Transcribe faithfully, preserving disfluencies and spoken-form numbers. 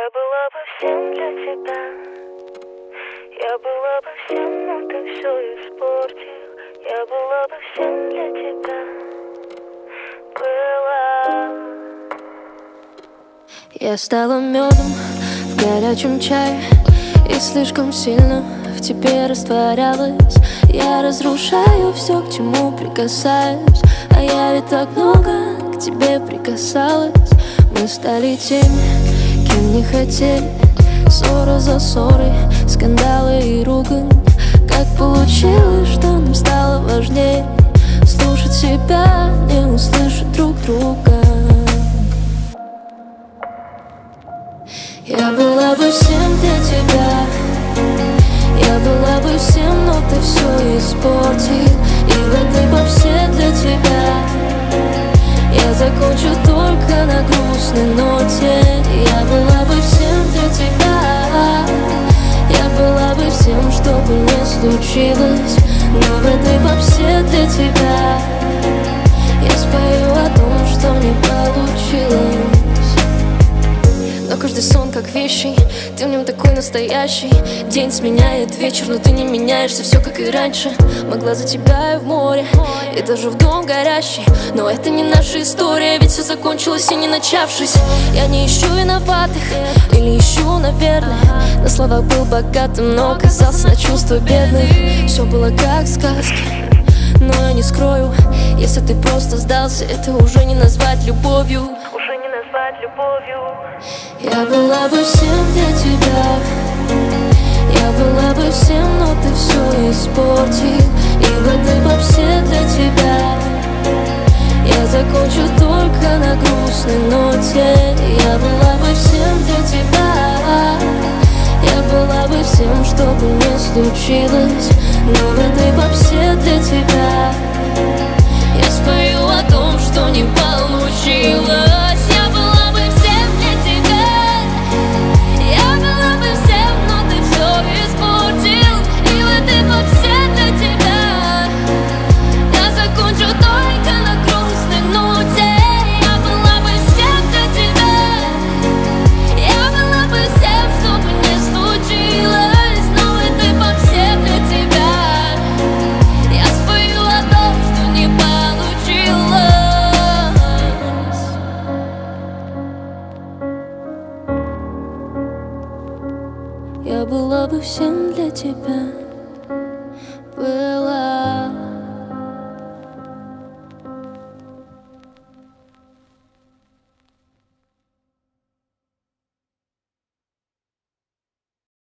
Я была бы всем для тебя. Я была бы всем, но ты все испортил. Я была бы всем для тебя. Была. Я стала медом в горячем чае и слишком сильно в тебе растворялась. Я разрушаю все, к чему прикасаюсь, а я ведь так много к тебе прикасалась. Мы стали теми, кем не хотели. Ссора за ссорой, скандалы и ругань. Как получилось, что нам стало важнее слушать себя, не услышать друг друга. Я была бы всем для тебя. Я была бы всем, но ты все испортил. И в этой попсе для тебя я закончу только на грустной ноте. Я была бы всем для тебя. Я была бы всем, что бы ни случилось. Но в этой попсе для тебя я спою о том, что не получилось. Но каждый сон как вещий, ты в нем такой настоящий. День сменяет вечер, но ты не меняешься, все как и раньше. Могла за тебя и в море, и даже в дом горящий. Но это не наша история, ведь все закончилось и не начавшись. Я не ищу виноватых, или ищу, наверное. На словах был богатым, но оказался на чувства бедных. Все было как в сказке, но я не скрою, если ты просто сдался, это уже не назвать любовью. Уже не назвать любовью. Я была бы всем для тебя. Я была бы всем, но ты все испортил. И в этой попсе для тебя я закончу только на грустной ноте. Я была бы всем для тебя. Я была бы всем, что бы ни случилось. Но в этой попсе для тебя я спою о том, что не получилось. Я была бы всем для тебя. Я была бы всем, но ты все испортил. И в этой попсе для тебя я закончу только на грустной ноте. Я была бы всем для тебя. Я была бы всем, что бы ни случилось. Но в этой попсе для тебя я спою о том, что не получилось. Я была бы всем для тебя. Была